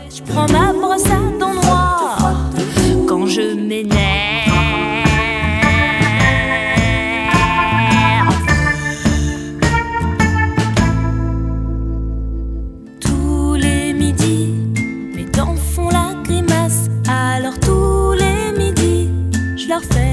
je prends ma brosse à dents noires quand je m'énerve. Tous les midis, mes dents font la grimace. Alors tous les midis, je leur fais